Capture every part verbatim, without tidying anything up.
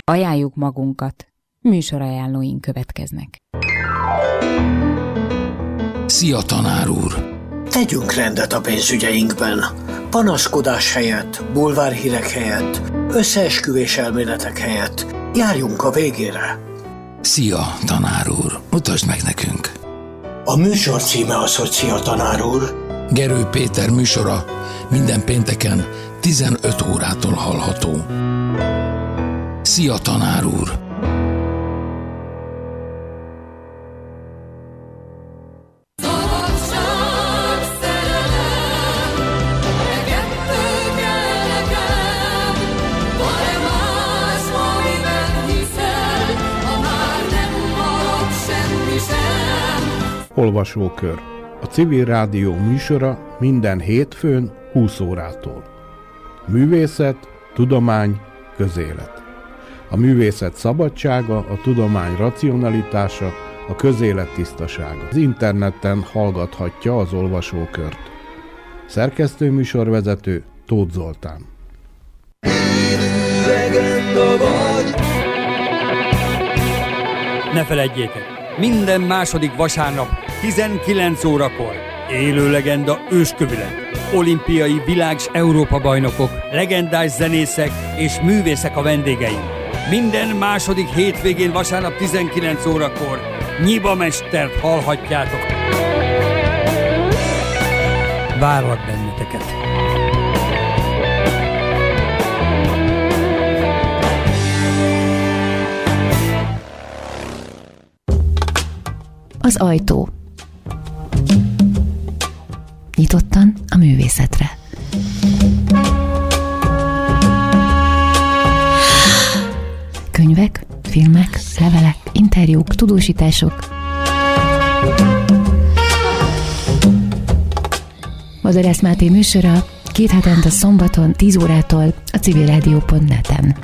Ajánljuk magunkat. Műsorajánlóink következnek. Szia, tanár úr! Tegyünk rendet a pénzügyeinkben. Panaszkodás helyett, bulvárhírek helyett, összeesküvés elméletek helyett járjunk a végére. Szia, tanár úr! Mutasd meg nekünk! A műsor címe az, hogy Szia, tanár úr! Gerő Péter műsora minden pénteken tizenöt órától hallható. Szia, tanár úr! Olvasókör. A Civil Rádió műsora minden hétfőn húsz órától. Művészet, tudomány, közélet. A művészet szabadsága, a tudomány racionalitása, a közélet tisztasága. Az interneten hallgathatja az olvasókört. Szerkesztő műsorvezető Tóth Zoltán. Ne feledjétek! Minden második vasárnap tizenkilenc órakor élő legenda őskövület, olimpiai világ- és Európa-bajnokok, legendás zenészek és művészek a vendégeim. Minden második hétvégén vasárnap tizenkilenc órakor Nyiba mestert hallhatjátok. Várlak benneteket! Az ajtó. Nyitottan a művészetre. Könyvek, filmek, levelek, interjúk, tudósítások. Vadász Máté műsora két hetente szombaton tíz órától a civilrádió pont net-en.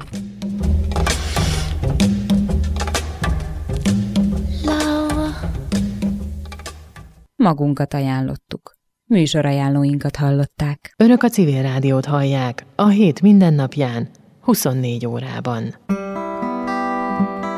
Magunkat ajánlottuk. Műsorajánlóinkat hallották. Önök a Civil Rádiót hallják a hét minden napján, huszonnégy órában.